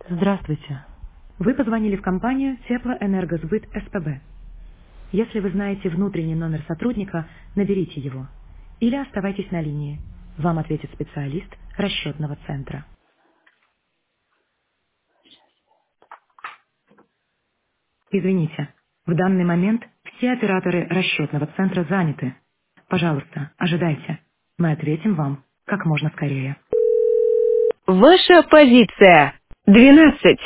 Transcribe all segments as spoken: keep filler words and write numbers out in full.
Здравствуйте. Вы позвонили в компанию Теплоэнергосбыт СПБ. Если вы знаете внутренний номер сотрудника, наберите его. Или оставайтесь на линии. Вам ответит специалист расчетного центра. Извините, в данный момент все операторы расчетного центра заняты. Пожалуйста, ожидайте. Мы ответим вам как можно скорее. Ваша позиция. Двенадцать.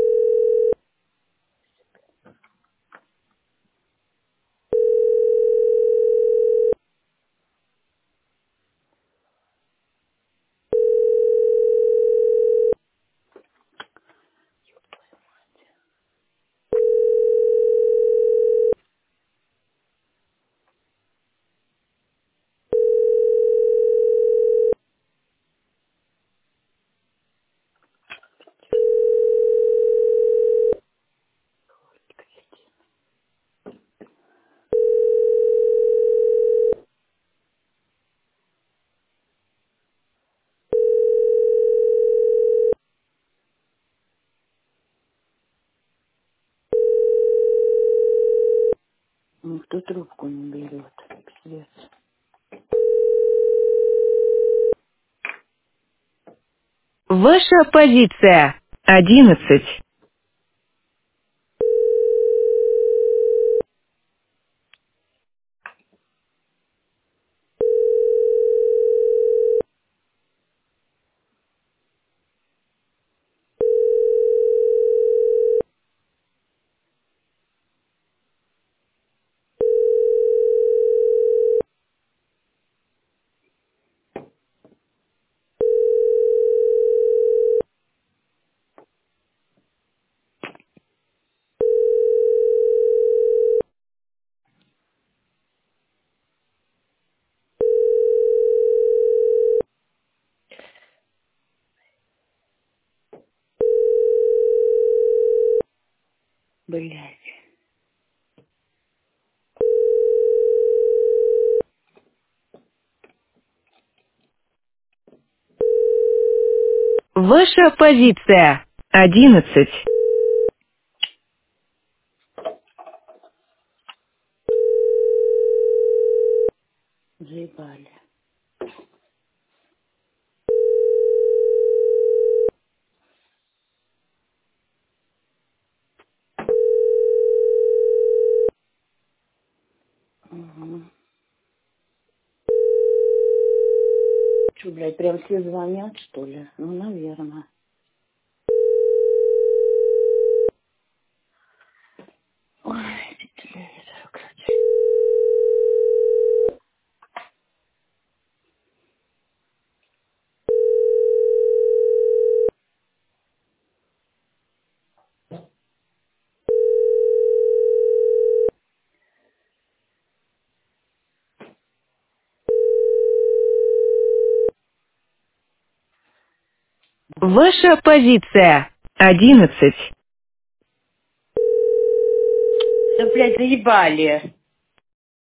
Никто трубку не берет. Пиздец. Ваша позиция. Одиннадцать. Блять. Ваша позиция. Одиннадцать. Заебали. Угу. Че, блядь, прям все звонят, что ли? Ну, наверное. Ой, телевизор, короче. Ваша позиция. Одиннадцать. Да, блядь, заебали.